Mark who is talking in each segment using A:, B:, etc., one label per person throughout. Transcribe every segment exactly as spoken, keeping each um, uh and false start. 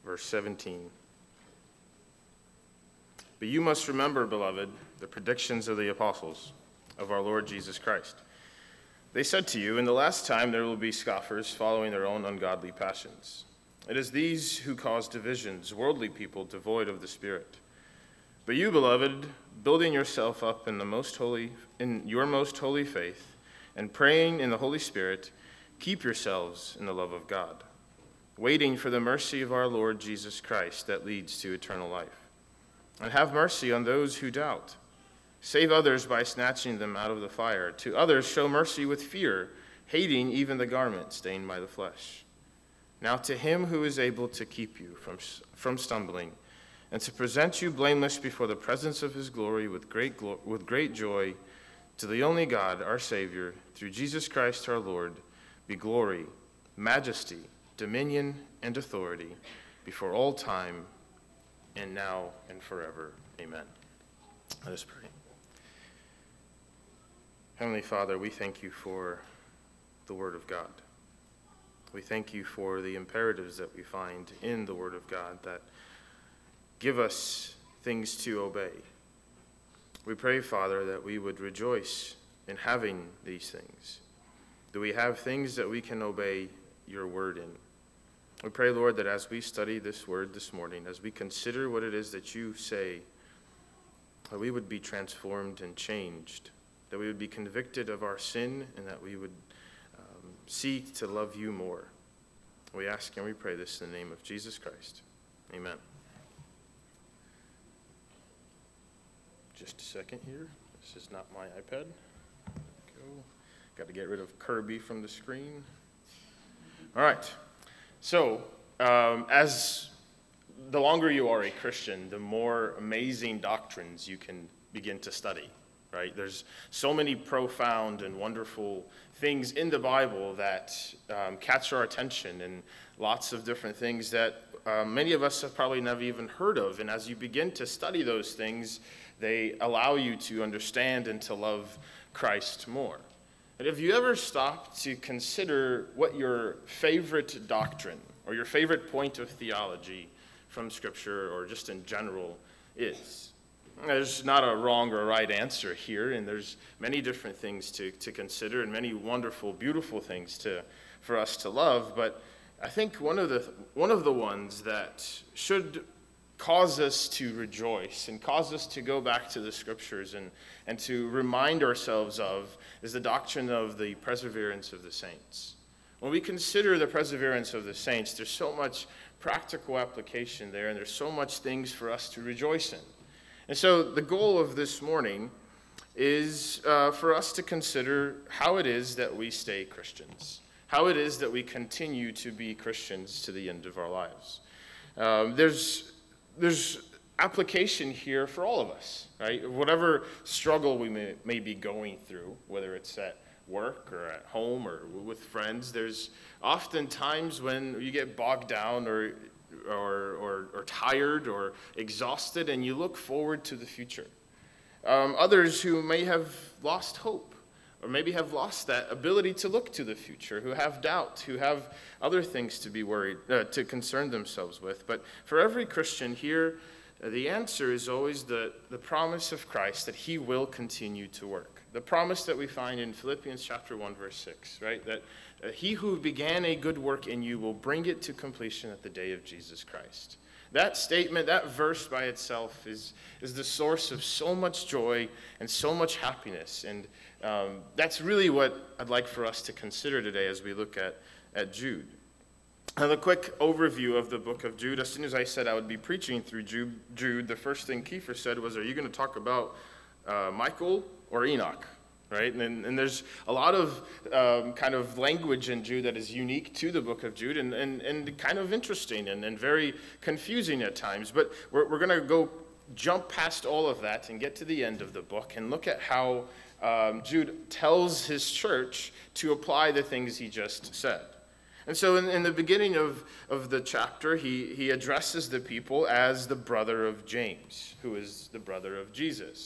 A: verse seventeen. But you must remember, beloved, the predictions of the apostles of our Lord Jesus Christ. They said to you, in the last time there will be scoffers following their own ungodly passions. It is these who cause divisions, worldly people devoid of the Spirit. But you, beloved, building yourself up in the most holy, in your most holy faith, and praying in the Holy Spirit, keep yourselves in the love of God, waiting for the mercy of our Lord Jesus Christ that leads to eternal life. And have mercy on those who doubt. Save others by snatching them out of the fire. To others show mercy with fear, hating even the garment stained by the flesh. Now to him who is able to keep you from, from stumbling, and to present you blameless before the presence of his glory with great glo- with great joy, to the only God, our Savior, through Jesus Christ our Lord, be glory, majesty, dominion, and authority before all time, and now and forever. Amen. Let us pray. Heavenly Father, we thank you for the Word of God. We thank you for the imperatives that we find in the Word of God that give us things to obey. We pray, Father, that we would rejoice in having these things, that we have things that we can obey your word in. We pray, Lord, that as we study this word this morning, as we consider what it is that you say, that we would be transformed and changed, that we would be convicted of our sin, and that we would um, seek to love you more. We ask and we pray this in the name of Jesus Christ. Amen. Just a second here. This is not my iPad. Go. Got to get rid of Kirby from the screen. All right. So, um, as the longer you are a Christian, the more amazing doctrines you can begin to study, right? There's so many profound and wonderful things in the Bible that um, catch our attention, and lots of different things that uh, many of us have probably never even heard of. And as you begin to study those things, they allow you to understand and to love Christ more. But have you ever stopped to consider what your favorite doctrine or your favorite point of theology from Scripture or just in general is? There's not a wrong or right answer here, and there's many different things to, to consider and many wonderful, beautiful things to for us to love. But I think one of the one of the ones that should cause us to rejoice and cause us to go back to the Scriptures and, and to remind ourselves of is the doctrine of the perseverance of the saints. When we consider the perseverance of the saints, there's so much practical application there, and there's so much things for us to rejoice in. And so the goal of this morning is uh, for us to consider how it is that we stay Christians, how it is that we continue to be Christians to the end of our lives. Um, there's There's application here for all of us, right? Whatever struggle we may, may be going through, whether it's at work or at home or with friends, there's often times when you get bogged down or, or, or, or tired or exhausted, and you look forward to the future. Um, others who may have lost hope, or maybe have lost that ability to look to the future, who have doubt, who have other things to be worried, uh, to concern themselves with. But for every Christian here, uh, the answer is always the, the promise of Christ that he will continue to work. The promise that we find in Philippians chapter one, verse six, right? That uh, he who began a good work in you will bring it to completion at the day of Jesus Christ. That statement, that verse by itself is, is the source of so much joy and so much happiness. And um, that's really what I'd like for us to consider today as we look at, at Jude. And a quick overview of the book of Jude. As soon as I said I would be preaching through Jude, Jude the first thing Kiefer said was, are you going to talk about uh, Michael or Enoch? Right? And, and there's a lot of um, kind of language in Jude that is unique to the book of Jude and, and, and kind of interesting and, and very confusing at times. But we're, we're going to go jump past all of that and get to the end of the book and look at how um, Jude tells his church to apply the things he just said. And so in, in the beginning of, of the chapter, he, he addresses the people as the brother of James, who is the brother of Jesus.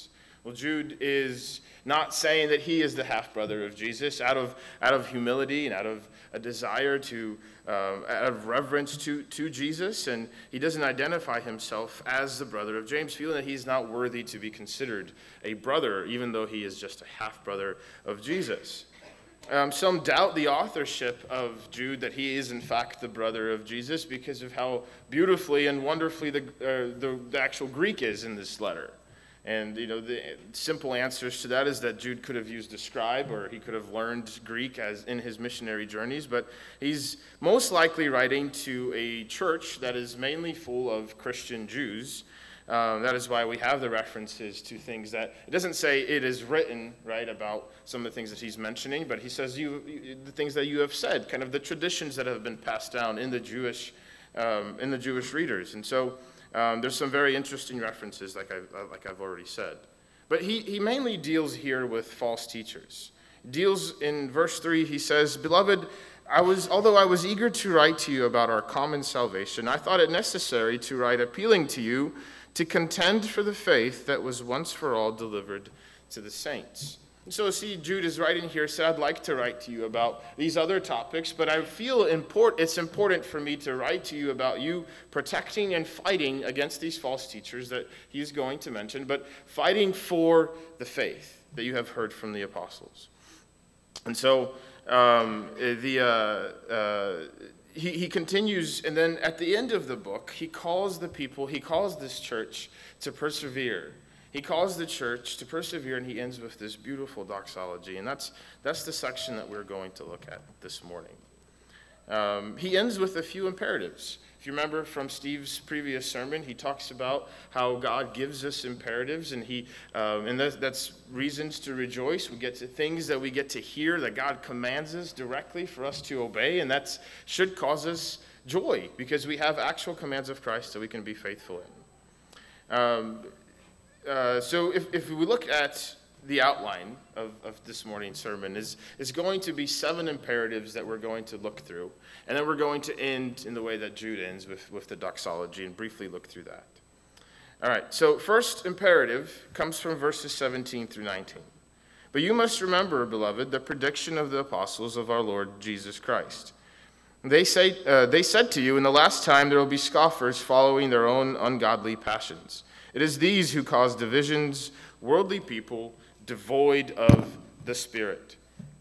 A: Well, Jude is not saying that he is the half-brother of Jesus out of, out of humility and out of a desire to, um, out of reverence to, to Jesus, and he doesn't identify himself as the brother of James, feeling that he's not worthy to be considered a brother, even though he is just a half-brother of Jesus. Um, some doubt the authorship of Jude, that he is in fact the brother of Jesus, because of how beautifully and wonderfully the, uh, the, the actual Greek is in this letter. And, you know, the simple answers to that is that Jude could have used a scribe, or he could have learned Greek as in his missionary journeys, but he's most likely writing to a church that is mainly full of Christian Jews. Um, that is why we have the references to things that, it doesn't say it is written, right, about some of the things that he's mentioning, but he says you, you the things that you have said, kind of the traditions that have been passed down in the Jewish, um, in the Jewish readers. And so um, there's some very interesting references, like I've, like I've already said. But he, he mainly deals here with false teachers. Deals in verse three, he says, "Beloved, I was, although I was eager to write to you about our common salvation, I thought it necessary to write appealing to you to contend for the faith that was once for all delivered to the saints." And so see, Jude is writing here, said, I'd like to write to you about these other topics, but I feel import, it's important for me to write to you about you protecting and fighting against these false teachers that he's going to mention, but fighting for the faith that you have heard from the apostles. And so um, the uh, uh, he, he continues, and then at the end of the book, he calls the people, he calls this church to persevere. He calls the church to persevere, and he ends with this beautiful doxology, and that's that's the section that we're going to look at this morning. Um, he ends with a few imperatives. If you remember from Steve's previous sermon, he talks about how God gives us imperatives, and he um, and that's, that's reasons to rejoice. We get to things that we get to hear that God commands us directly for us to obey, and that should cause us joy because we have actual commands of Christ that we can be faithful in. Um, Uh, so if, if we look at the outline of, of this morning's sermon, is, is going to be seven imperatives that we're going to look through. And then we're going to end in the way that Jude ends with, with the doxology and briefly look through that. All right, so first imperative comes from verses seventeen through nineteen. "But you must remember, beloved, the prediction of the apostles of our Lord Jesus Christ. They say uh, they said to you, in the last time there will be scoffers following their own ungodly passions. It is these who cause divisions, worldly people, devoid of the Spirit."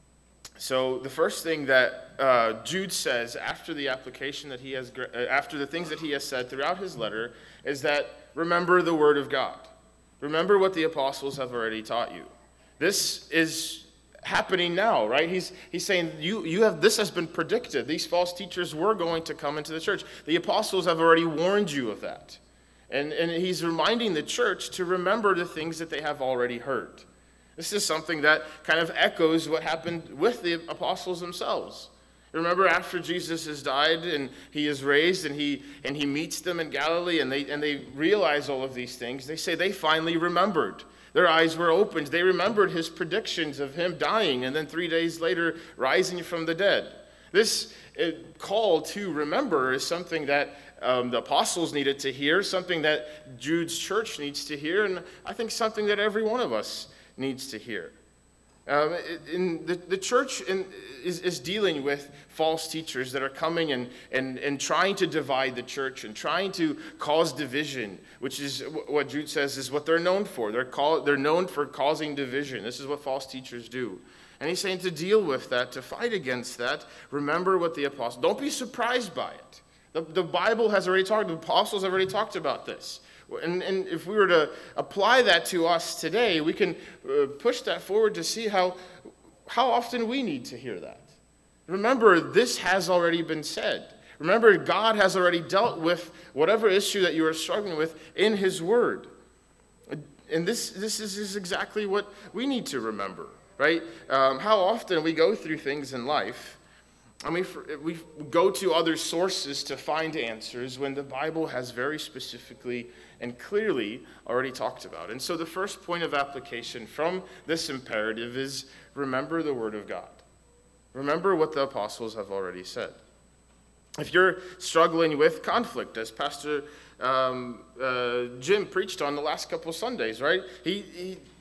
A: So the first thing that uh, Jude says after the application that he has, uh, after the things that he has said throughout his letter, is that remember the Word of God. Remember what the apostles have already taught you. This is happening now, right? He's he's saying you you have this has been predicted. These false teachers were going to come into the church. The apostles have already warned you of that. And, and he's reminding the church to remember the things that they have already heard. This is something that kind of echoes what happened with the apostles themselves. Remember after Jesus has died and he is raised and he and he meets them in Galilee and they and they realize all of these things, they say they finally remembered. Their eyes were opened. They remembered his predictions of him dying and then three days later rising from the dead. This uh, call to remember is something that Um, the apostles needed to hear, something that Jude's church needs to hear, and I think something that every one of us needs to hear. Um, in the, the church in, is, is dealing with false teachers that are coming and, and, and trying to divide the church and trying to cause division, which is what Jude says is what they're known for. They're, call, they're known for causing division. This is what false teachers do. And he's saying to deal with that, to fight against that, remember what the apostles, don't be surprised by it. The, the Bible has already talked, the apostles have already talked about this. And, and if we were to apply that to us today, we can uh, push that forward to see how, how often we need to hear that. Remember, this has already been said. Remember, God has already dealt with whatever issue that you are struggling with in his word. And this, this is, is exactly what we need to remember, right? Um, how often we go through things in life, I mean, we go to other sources to find answers when the Bible has very specifically and clearly already talked about. And so the first point of application from this imperative is remember the Word of God. Remember what the apostles have already said. If you're struggling with conflict, as Pastor um, uh, Jim preached on the last couple of Sundays, right? He, he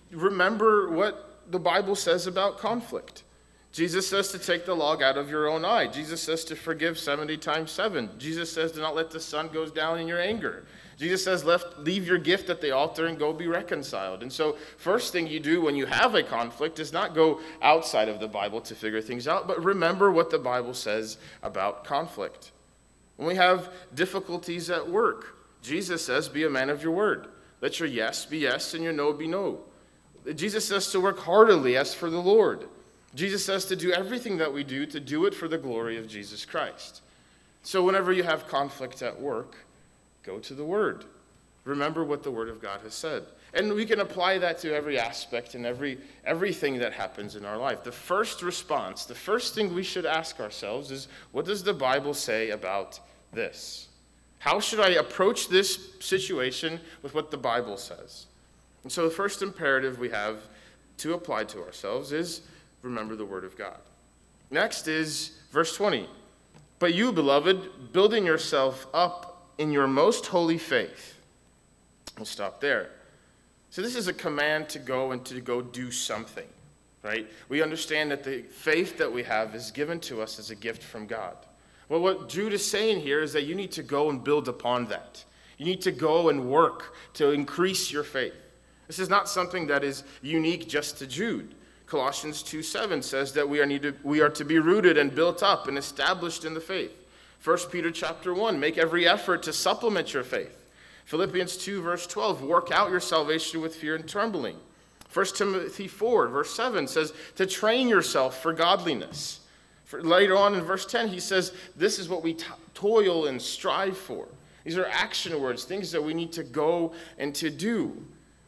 A: remember what the Bible says about conflict. Jesus says to take the log out of your own eye. Jesus says to forgive seventy times seven. Jesus says to not let the sun go down in your anger. Jesus says, left, leave your gift at the altar and go be reconciled. And so first thing you do when you have a conflict is not go outside of the Bible to figure things out, but remember what the Bible says about conflict. When we have difficulties at work, Jesus says, be a man of your word. Let your yes be yes and your no be no. Jesus says to work heartily as for the Lord. Jesus says to do everything that we do, to do it for the glory of Jesus Christ. So whenever you have conflict at work, go to the Word. Remember what the Word of God has said. And we can apply that to every aspect and every everything that happens in our life. The first response, the first thing we should ask ourselves is, what does the Bible say about this? How should I approach this situation with what the Bible says? And so the first imperative we have to apply to ourselves is remember the Word of God. Next is verse twenty. But you, beloved, building yourself up in your most holy faith. We'll stop there. So this is a command to go and to go do something, right? We understand that the faith that we have is given to us as a gift from God. Well, what Jude is saying here is that you need to go and build upon that. You need to go and work to increase your faith. This is not something that is unique just to Jude. Colossians two seven says that we are, need to, we are to be rooted and built up and established in the faith. First Peter chapter one, make every effort to supplement your faith. Philippians two verse twelve, work out your salvation with fear and trembling. First Timothy four verse seven says to train yourself for godliness. For later on in verse ten, he says this is what we t- toil and strive for. These are action words, things that we need to go and to do.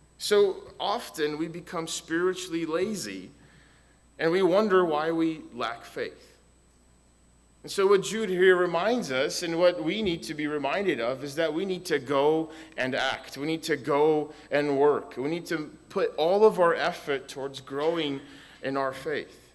A: So often we become spiritually lazy and we wonder why we lack faith. And so what Jude here reminds us, and what we need to be reminded of, is that we need to go and act. We need to go and work. We need to put all of our effort towards growing in our faith.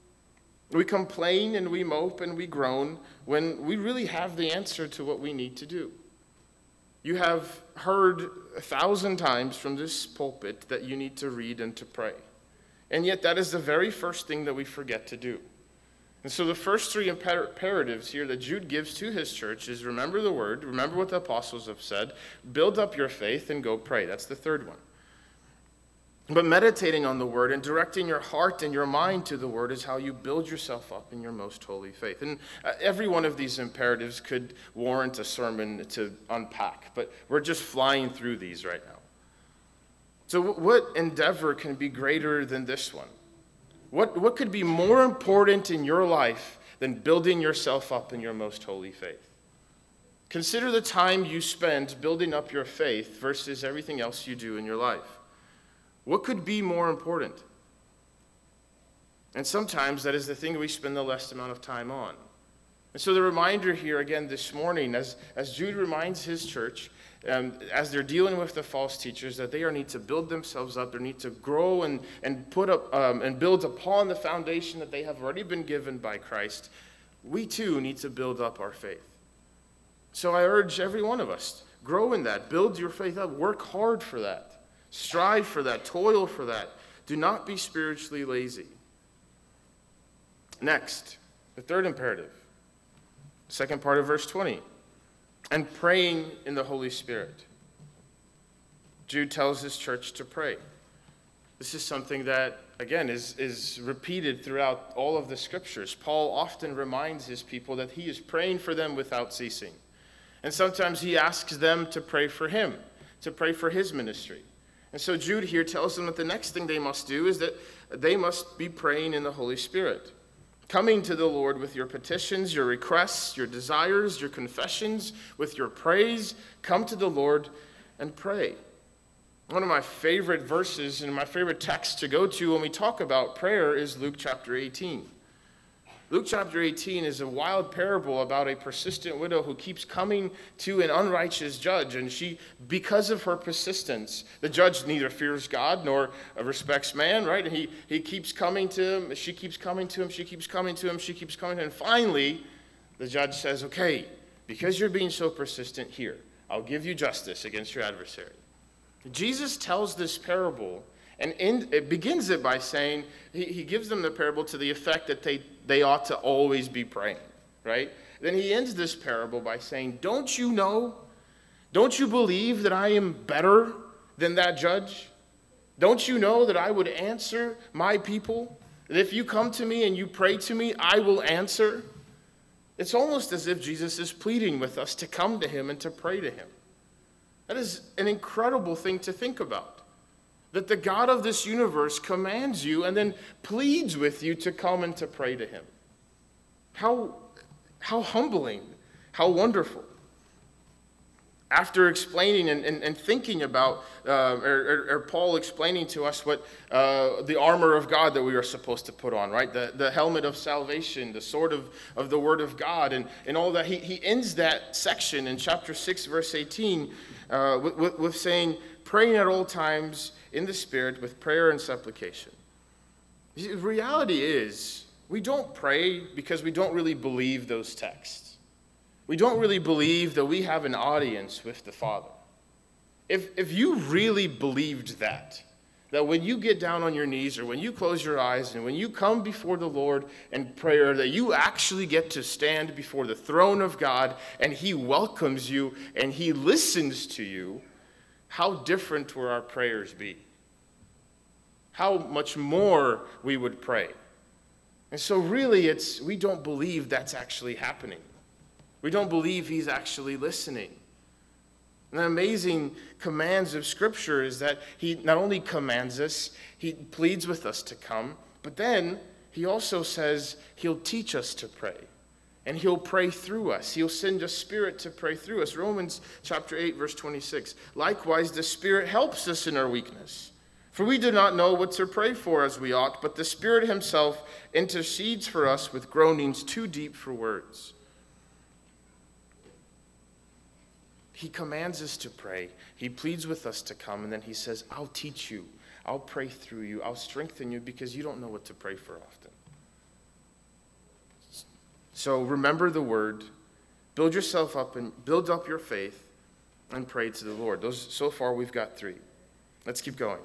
A: We complain and we mope and we groan when we really have the answer to what we need to do. You have heard a thousand times from this pulpit that you need to read and to pray. And yet that is the very first thing that we forget to do. And so the first three imperatives here that Jude gives to his church is remember the word, remember what the apostles have said, build up your faith, and go pray. That's the third one. But meditating on the word and directing your heart and your mind to the word is how you build yourself up in your most holy faith. And every one of these imperatives could warrant a sermon to unpack, but we're just flying through these right now. So what endeavor can be greater than this one? What, what could be more important in your life than building yourself up in your most holy faith? Consider the time you spend building up your faith versus everything else you do in your life. What could be more important? And sometimes that is the thing we spend the least amount of time on. And so the reminder here again this morning, as, as Jude reminds his church, um, as they're dealing with the false teachers, that they are need to build themselves up, they need to grow and, and put up um, and build upon the foundation that they have already been given by Christ. We too need to build up our faith. So I urge every one of us, grow in that, build your faith up, work hard for that. Strive for that, toil for that. Do not be spiritually lazy. Next, the third imperative, second part of verse twenty, and praying in the Holy Spirit. Jude tells his church to pray. This is something that, again, is, is repeated throughout all of the scriptures. Paul often reminds his people that he is praying for them without ceasing. And sometimes he asks them to pray for him, to pray for his ministry. And so Jude here tells them that the next thing they must do is that they must be praying in the Holy Spirit, coming to the Lord with your petitions, your requests, your desires, your confessions, with your praise. Come to the Lord and pray. One of my favorite verses and my favorite text to go to when we talk about prayer is Luke chapter eighteen. Luke chapter eighteen is a wild parable about a persistent widow who keeps coming to an unrighteous judge, and she, because of her persistence, the judge neither fears God nor respects man, right? And he, he keeps coming to him, she keeps coming to him, she keeps coming to him, she keeps coming to him, and finally, the judge says, okay, because you're being so persistent here, I'll give you justice against your adversary. Jesus tells this parable, And in, it begins it by saying, he, he gives them the parable to the effect that they, they ought to always be praying, right? Then he ends this parable by saying, don't you know, don't you believe that I am better than that judge? Don't you know that I would answer my people? That if you come to me and you pray to me, I will answer? It's almost as if Jesus is pleading with us to come to him and to pray to him. That is an incredible thing to think about. That the God of this universe commands you and then pleads with you to come and to pray to him. How, how humbling, how wonderful. After explaining and, and, and thinking about, uh, or, or, or Paul explaining to us what uh, the armor of God that we are supposed to put on, right? The, the helmet of salvation, the sword of, of the word of God, and, and all that. He, he ends that section in chapter six, verse eighteen, uh, with, with, with saying, praying at all times in the Spirit with prayer and supplication. The reality is, we don't pray because we don't really believe those texts. We don't really believe that we have an audience with the Father. If, if you really believed that, that when you get down on your knees or when you close your eyes and when you come before the Lord in prayer, that you actually get to stand before the throne of God and he welcomes you and he listens to you, how different would our prayers be? How much more we would pray. And so really, it's we don't believe that's actually happening. We don't believe he's actually listening. And the amazing commands of Scripture is that he not only commands us, he pleads with us to come, but then he also says he'll teach us to pray. And he'll pray through us. He'll send a Spirit to pray through us. Romans chapter eight, verse twenty-six. Likewise, the Spirit helps us in our weakness. For we do not know what to pray for as we ought, but the Spirit himself intercedes for us with groanings too deep for words. He commands us to pray. He pleads with us to come, and then he says, I'll teach you. I'll pray through you. I'll strengthen you because you don't know what to pray for often. So remember the word, build yourself up and build up your faith and pray to the Lord. Those so far we've got three. Let's keep going.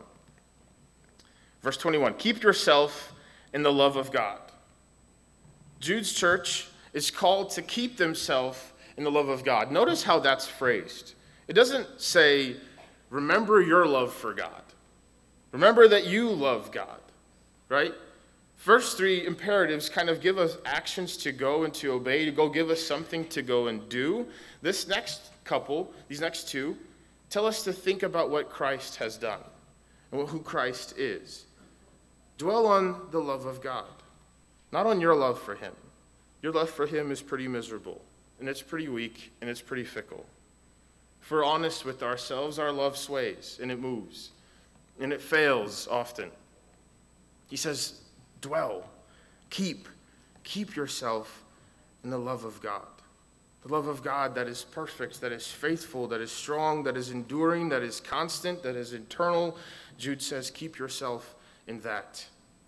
A: Verse twenty-one, keep yourself in the love of God. Jude's church is called to keep themselves in the love of God. Notice how that's phrased. It doesn't say, remember your love for God. Remember that you love God, right? First three imperatives kind of give us actions to go and to obey, to go give us something to go and do. This next couple, these next two, tell us to think about what Christ has done and who Christ is. Dwell on the love of God, not on your love for him. Your love for him is pretty miserable, and it's pretty weak, and it's pretty fickle. If we're honest with ourselves, our love sways, and it moves, and it fails often. He says, dwell, keep, keep yourself in the love of God. The love of God that is perfect, that is faithful, that is strong, that is enduring, that is constant, that is eternal. Jude says, keep yourself in that.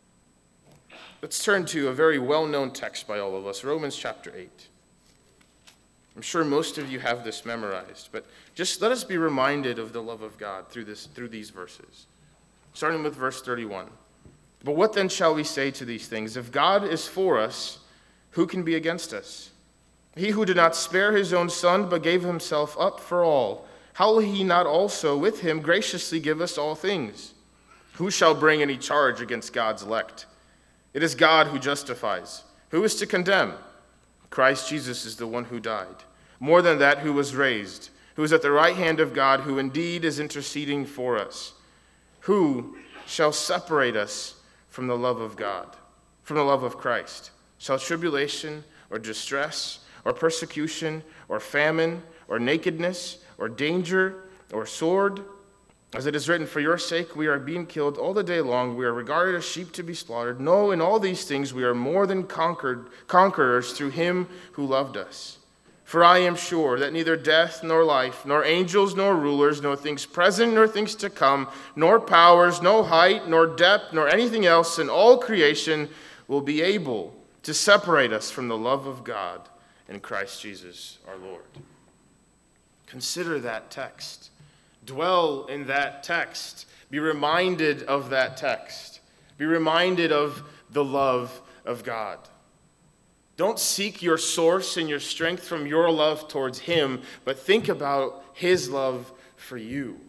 A: Let's turn to a very well-known text by all of us, Romans chapter eight. I'm sure most of you have this memorized, but just let us be reminded of the love of God through this, through these verses. Starting with verse thirty-one. But what then shall we say to these things? If God is for us, who can be against us? He who did not spare his own son, but gave himself up for all, how will he not also with him graciously give us all things? Who shall bring any charge against God's elect? It is God who justifies. Who is to condemn? Christ Jesus is the one who died. More than that, who was raised, who is at the right hand of God, who indeed is interceding for us. Who shall separate us from the love of God, from the love of Christ? Shall tribulation or distress or persecution or famine or nakedness or danger or sword? As it is written, for your sake we are being killed all the day long. We are regarded as sheep to be slaughtered. No, in all these things we are more than conquered, conquerors through him who loved us. For I am sure that neither death nor life, nor angels nor rulers, nor things present nor things to come, nor powers, no height, nor depth, nor anything else in all creation will be able to separate us from the love of God in Christ Jesus our Lord. Consider that text. Dwell in that text. Be reminded of that text. Be reminded of the love of God. Don't seek your source and your strength from your love towards him, but think about his love for you.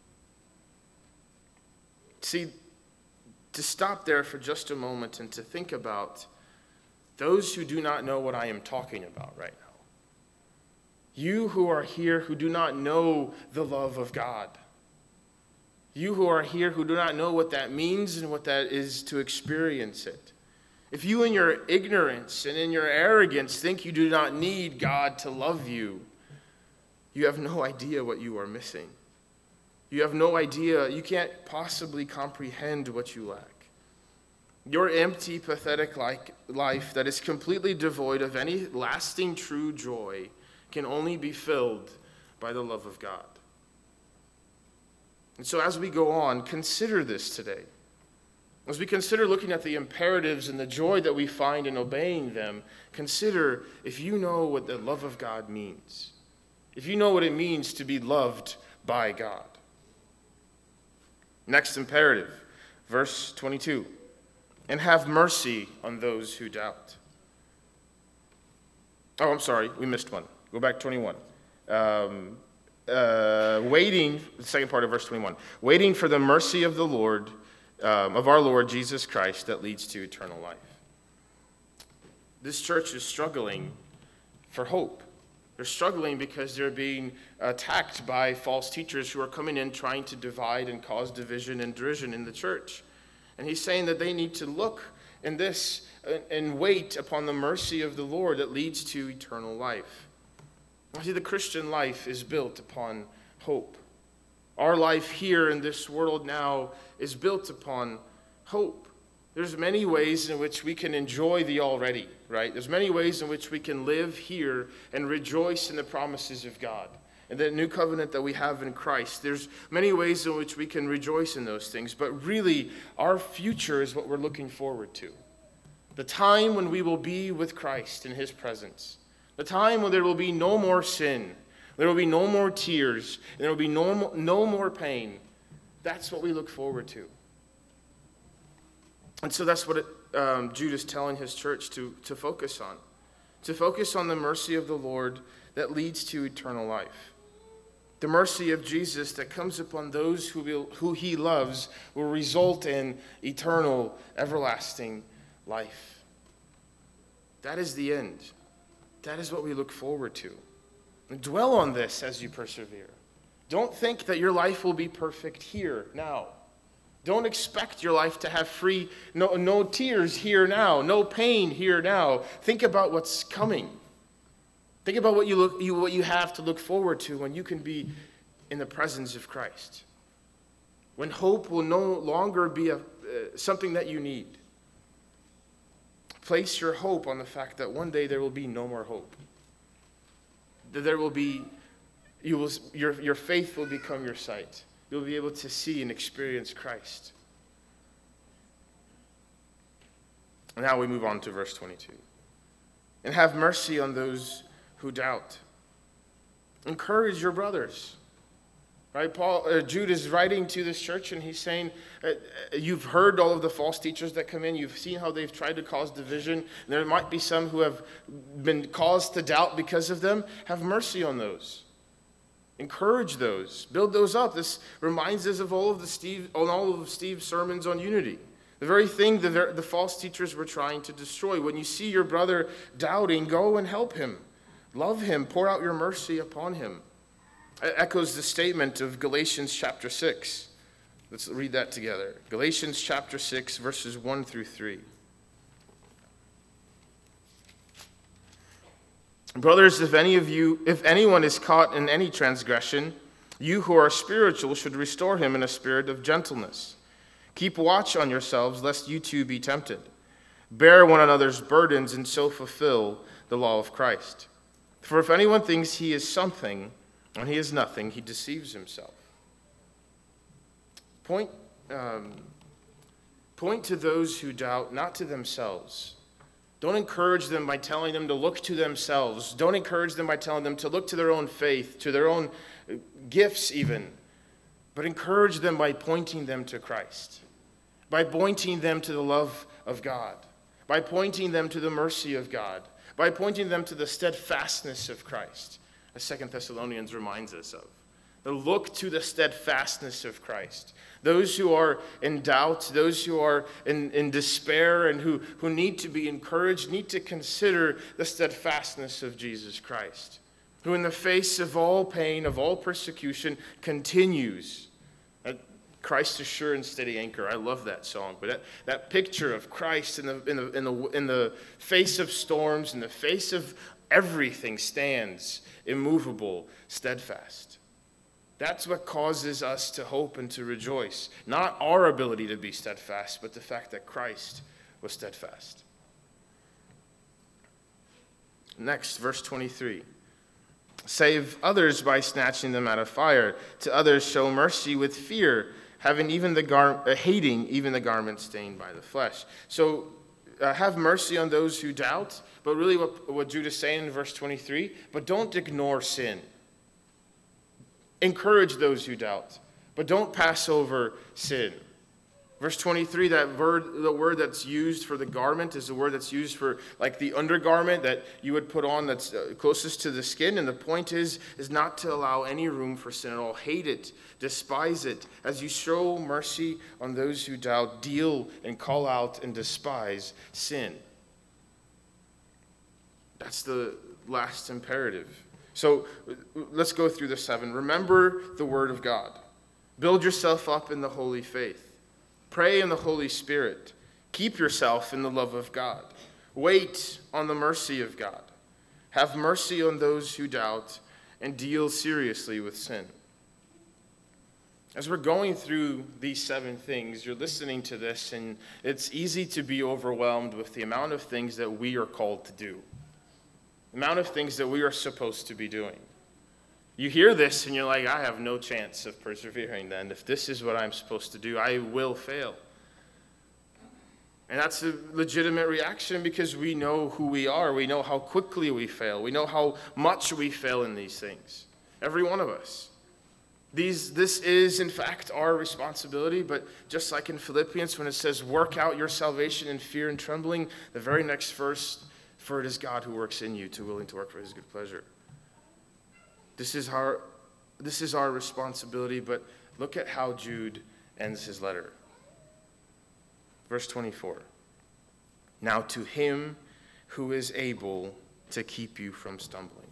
A: See, to stop there for just a moment and to think about those who do not know what I am talking about right now. You who are here who do not know the love of God. You who are here who do not know what that means and what that is to experience it. If you in your ignorance and in your arrogance think you do not need God to love you, you have no idea what you are missing. You have no idea, you can't possibly comprehend what you lack. Your empty, pathetic life that is completely devoid of any lasting true joy can only be filled by the love of God. And so as we go on, consider this today. As we consider looking at the imperatives and the joy that we find in obeying them, consider if you know what the love of God means. If you know what it means to be loved by God. Next imperative, verse twenty-two. And have mercy on those who doubt. Oh, I'm sorry, we missed one. Go back to twenty-one. Um, uh, waiting, the second part of verse twenty-one. Waiting for the mercy of the Lord, um, of our Lord Jesus Christ, that leads to eternal life. This church is struggling for hope. They're struggling because they're being attacked by false teachers who are coming in trying to divide and cause division and derision in the church. And he's saying that they need to look in this and wait upon the mercy of the Lord that leads to eternal life. See, the Christian life is built upon hope. Our life here in this world now is built upon hope. There's many ways in which we can enjoy the already, right? There's many ways in which we can live here and rejoice in the promises of God and the new covenant that we have in Christ. There's many ways in which we can rejoice in those things, but really our future is what we're looking forward to. The time when we will be with Christ in his presence. The time when there will be no more sin. There will be no more tears. And there will be no, no more pain. That's what we look forward to. And so that's what it, um, Jude is telling his church to, to focus on. To focus on the mercy of the Lord that leads to eternal life. The mercy of Jesus that comes upon those who, will, who he loves will result in eternal, everlasting life. That is the end. That is what we look forward to. And dwell on this as you persevere. Don't think that your life will be perfect here, now. Don't expect your life to have free, no, no tears here now, no pain here now. Think about what's coming. Think about what you look, you, what you have to look forward to when you can be in the presence of Christ. When hope will no longer be a, uh, something that you need. Place your hope on the fact that one day there will be no more hope. That there will be, you will, your, your faith will become your sight. You'll be able to see and experience Christ. And now we move on to verse twenty-two. And have mercy on those who doubt. Encourage your brothers. Right? Paul, uh, Jude is writing to this church and he's saying, uh, you've heard all of the false teachers that come in. You've seen how they've tried to cause division. There might be some who have been caused to doubt because of them. Have mercy on those. Encourage those. Build those up. This reminds us of all of the Steve, on all of Steve's sermons on unity. The very thing the, the false teachers were trying to destroy. When you see your brother doubting, go and help him. Love him. Pour out your mercy upon him. It echoes the statement of Galatians chapter six. Let's read that together. Galatians chapter six, verses one through three. Brothers, if any of you, if anyone is caught in any transgression, you who are spiritual should restore him in a spirit of gentleness. Keep watch on yourselves, lest you too be tempted. Bear one another's burdens and so fulfill the law of Christ. For if anyone thinks he is something and he is nothing, he deceives himself. Point, um, point to those who doubt, not to themselves. Don't encourage them by telling them to look to themselves. Don't encourage them by telling them to look to their own faith, to their own gifts even. but encourage them by pointing them to Christ, by pointing them to the love of God, by pointing them to the mercy of God, by pointing them to the steadfastness of Christ, as Second Thessalonians reminds us of. The look to the steadfastness of Christ. Those who are in doubt, those who are in, in despair and who, who need to be encouraged, need to consider the steadfastness of Jesus Christ, who in the face of all pain, of all persecution, continues. Christ is sure and steady anchor. I love that song. But that, that picture of Christ in the, in, the, in, the, in the face of storms, in the face of everything, stands immovable, steadfast. That's what causes us to hope and to rejoice. Not our ability to be steadfast, but the fact that Christ was steadfast. Next, verse twenty-three. Save others by snatching them out of fire. To others show mercy with fear, having even the gar- uh, hating even the garment stained by the flesh. So uh, have mercy on those who doubt. But really what, what Jude is saying in verse twenty-three, but don't ignore sin. Encourage those who doubt, but don't pass over sin. Verse twenty-three, that word, the word that's used for the garment is the word that's used for like the undergarment that you would put on that's closest to the skin. And the point is, is not to allow any room for sin at all. Hate it, despise it. As you show mercy on those who doubt, deal and call out and despise sin. That's the last imperative. So let's go through the seven. Remember the word of God. Build yourself up in the holy faith. Pray in the Holy Spirit. Keep yourself in the love of God. Wait on the mercy of God. Have mercy on those who doubt and deal seriously with sin. As we're going through these seven things, you're listening to this, and it's easy to be overwhelmed with the amount of things that we are called to do. The amount of things that we are supposed to be doing. You hear this and you're like, I have no chance of persevering then. If this is what I'm supposed to do, I will fail. And that's a legitimate reaction because we know who we are. We know how quickly we fail. We know how much we fail in these things. Every one of us. These, this is, in fact, our responsibility, but just like in Philippians when it says, work out your salvation in fear and trembling, the very next verse, for it is God who works in you to willing to work for his good pleasure. This is our, this is our responsibility, but look at how Jude ends his letter. Verse twenty-four. Now to him who is able to keep you from stumbling.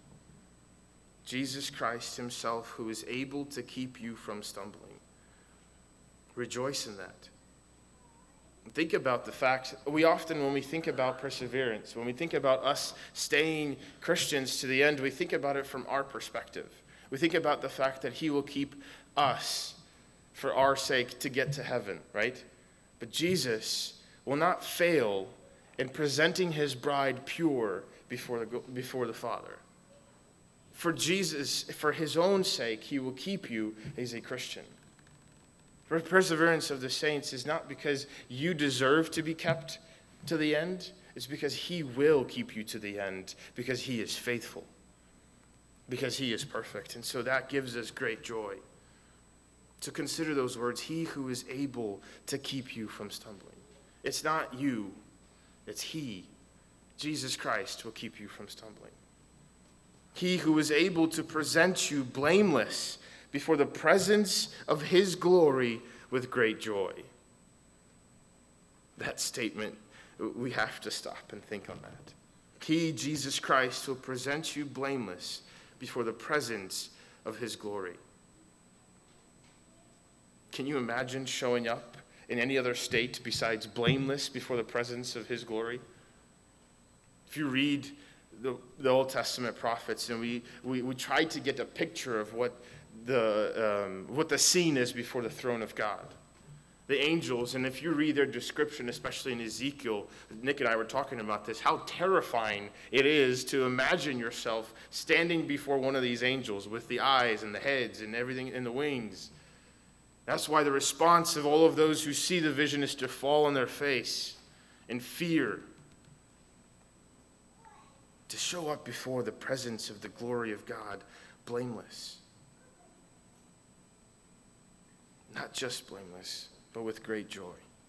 A: Jesus Christ himself who is able to keep you from stumbling. Rejoice in that. Think about the fact, we often, when we think about perseverance, when we think about us staying Christians to the end, we think about it from our perspective. We think about the fact that he will keep us for our sake to get to heaven, right? But Jesus will not fail in presenting his bride pure before the, before the Father. For Jesus, for his own sake, he will keep you as a Christian. For perseverance of the saints is not because you deserve to be kept to the end. It's because he will keep you to the end because he is faithful, because he is perfect. And so that gives us great joy. So consider those words, he who is able to keep you from stumbling. It's not you, it's he. Jesus Christ will keep you from stumbling. He who is able to present you blameless before the presence of his glory with great joy. That statement, we have to stop and think on that. He, Jesus Christ, will present you blameless before the presence of his glory. Can you imagine showing up in any other state besides blameless before the presence of his glory? If you read the, the Old Testament prophets, and we, we, we try to get a picture of what the um, what the scene is before the throne of God. The angels, and if you read their description, especially in Ezekiel, Nick and I were talking about this, how terrifying it is to imagine yourself standing before one of these angels with the eyes and the heads and everything in the wings. That's why the response of all of those who see the vision is to fall on their face in fear, to show up before the presence of the glory of God blameless. not just blameless, but with great joy.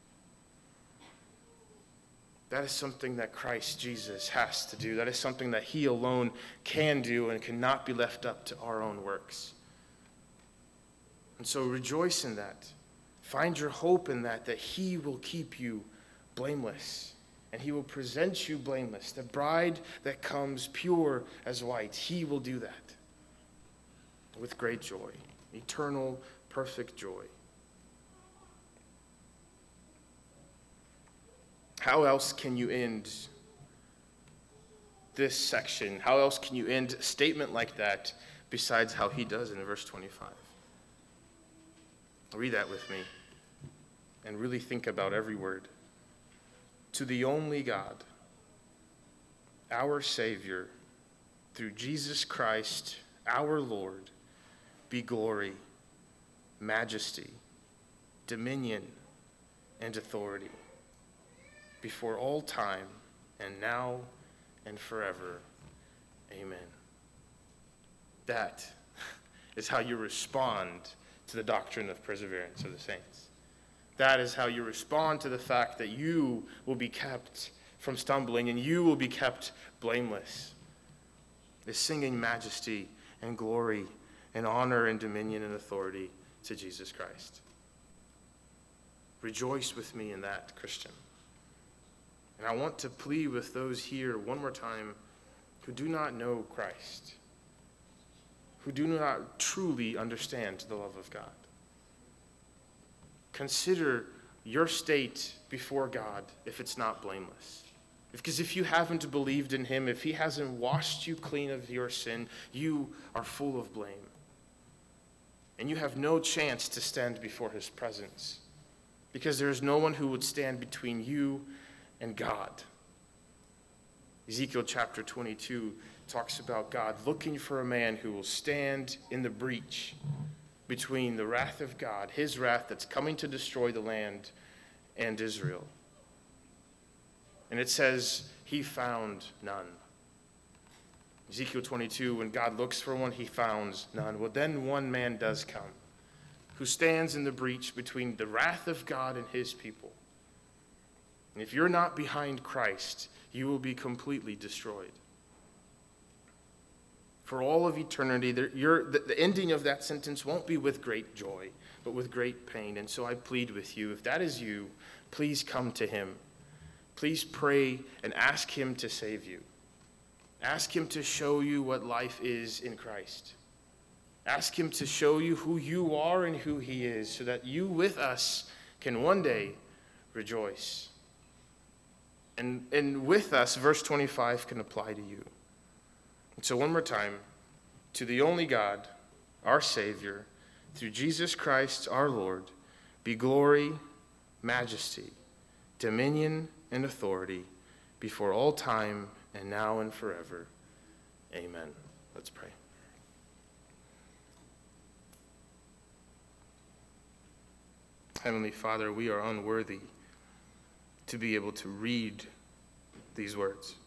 A: That is something that Christ Jesus has to do. That is something that he alone can do and cannot be left up to our own works. And so rejoice in that. Find your hope in that, that he will keep you blameless. And he will present you blameless. The bride that comes pure as white, he will do that with great joy, eternal, perfect joy. How else can you end this section? How else can you end a statement like that besides how he does in verse twenty-five? Read that with me and really think about every word. To the only God, our Savior, through Jesus Christ, our Lord, be glory, majesty, dominion, and authority before all time, and now and forever. Amen. That is how you respond to the doctrine of perseverance of the saints. That is how you respond to the fact that you will be kept from stumbling and you will be kept blameless. Is singing majesty and glory and honor and dominion and authority to Jesus Christ. Rejoice with me in that, Christian. And I want to plead with those here one more time who do not know Christ, who do not truly understand the love of God. Consider your state before God if it's not blameless. Because if you haven't believed in him, if he hasn't washed you clean of your sin, you are full of blame. And you have no chance to stand before his presence. Because there is no one who would stand between you and God. Ezekiel chapter twenty-two talks about God looking for a man who will stand in the breach between the wrath of God, his wrath that's coming to destroy the land, and Israel. And it says, he found none. Ezekiel twenty-two, when God looks for one, he finds none. Well, then one man does come, who stands in the breach between the wrath of God and his people. And if you're not behind Christ, you will be completely destroyed. For all of eternity, there, you're, the, the ending of that sentence won't be with great joy, but with great pain. And so I plead with you, if that is you, please come to him. Please pray and ask him to save you. Ask him to show you what life is in Christ. Ask him to show you who you are and who he is, so that you with us can one day rejoice. And, and with us, verse twenty-five can apply to you. And so one more time, to the only God, our Savior, through Jesus Christ our Lord, be glory, majesty, dominion, and authority before all time and now and forever. Amen. Let's pray. Heavenly Father, we are unworthy to be able to read these words,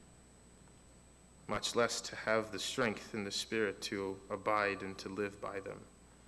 A: much less to have the strength and the spirit to abide and to live by them.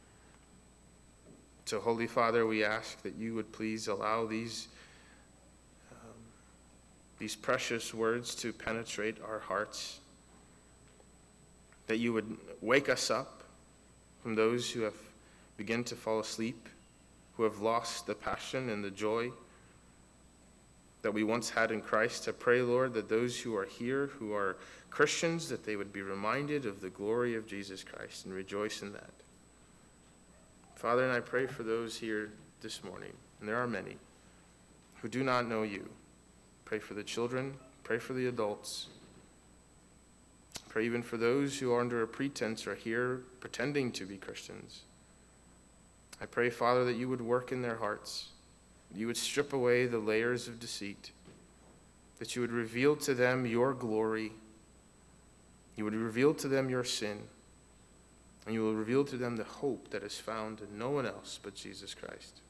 A: So, Holy Father, we ask that you would please allow these, um, these precious words to penetrate our hearts, that you would wake us up from those who have begun to fall asleep, who have lost the passion and the joy that we once had in Christ. I pray, Lord, that those who are here, who are Christians, that they would be reminded of the glory of Jesus Christ and rejoice in that. Father, and I pray for those here this morning, and there are many, who do not know you. Pray for the children, pray for the adults. Pray even for those who are under a pretense or here pretending to be Christians. I pray, Father, that you would work in their hearts. You would strip away the layers of deceit, that you would reveal to them your glory, you would reveal to them your sin, and you will reveal to them the hope that is found in no one else but Jesus Christ.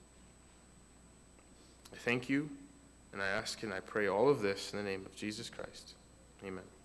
A: I thank you, and I ask and I pray all of this in the name of Jesus Christ. Amen.